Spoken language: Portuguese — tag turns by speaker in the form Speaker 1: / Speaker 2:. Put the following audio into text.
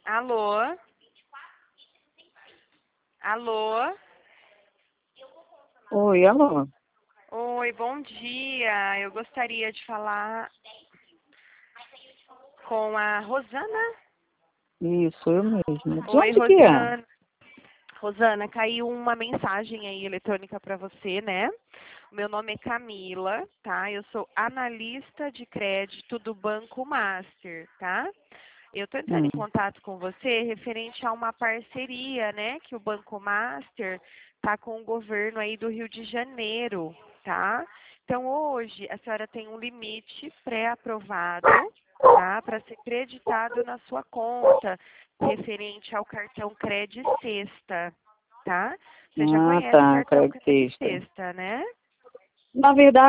Speaker 1: Alô? Alô?
Speaker 2: Oi, alô.
Speaker 1: Oi, bom dia. Eu gostaria de falar com a Rosana.
Speaker 2: Isso, eu mesmo. De
Speaker 1: Oi,
Speaker 2: onde que é?
Speaker 1: Rosana. Rosana, caiu uma mensagem aí eletrônica para você, né? Meu nome é Camila, tá? Eu sou analista de crédito do Banco Master, tá? Eu estou entrando em
Speaker 2: Hum.
Speaker 1: contato com você referente a uma parceria, né? Que o Banco Master tá com o governo aí do Rio de Janeiro, tá? Então, hoje, a senhora tem um limite pré-aprovado, tá? Para ser creditado na sua conta, referente ao cartão Cred Sexta, tá? Você já
Speaker 2: Ah,
Speaker 1: conhece o
Speaker 2: tá,
Speaker 1: cartão
Speaker 2: crédito
Speaker 1: Cred
Speaker 2: texto.
Speaker 1: Sexta, né?
Speaker 2: Na verdade,